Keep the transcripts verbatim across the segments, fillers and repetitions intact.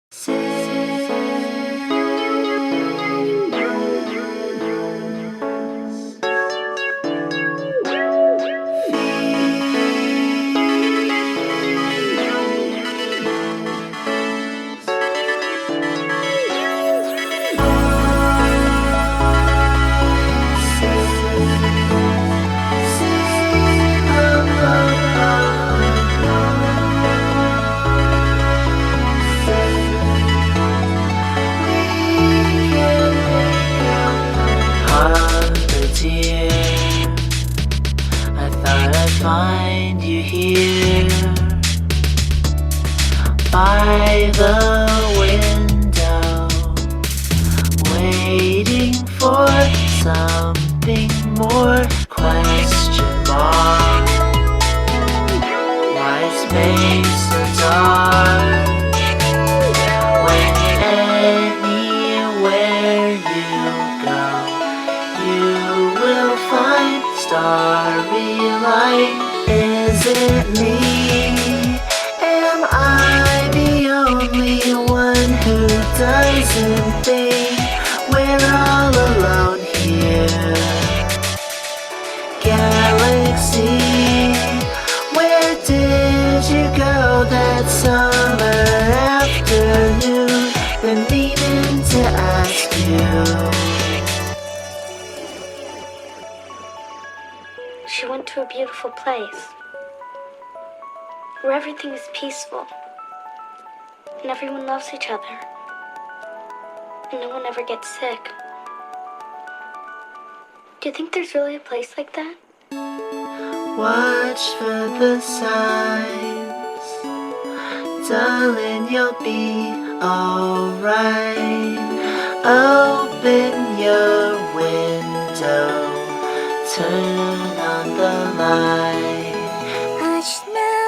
Dear, I thought I'd find you here by the window, waiting for something more. Question mark. Why is space so dark when anywhere you go you will find starry light? Is it me? Am I the only one who doesn't think we're all alone here? Galaxy, where did you go that summer afternoon? Been meaning to ask you. She went to a beautiful place where everything is peaceful and everyone loves each other and no one ever gets sick. Do you think there's really a place like that? Watch for the signs, darling, you'll be alright. Open your window, turn on the light. Hush now,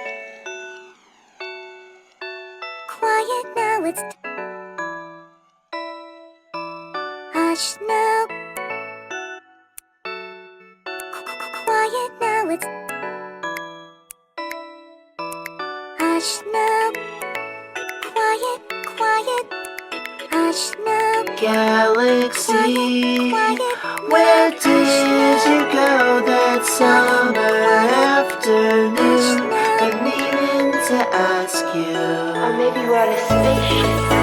quiet now, it's hush now, quiet now, it's hush now, quiet, quiet, hush now. Galaxy, where did you go that summer afternoon? Been meaning to ask you. Or maybe we're on a spaceship.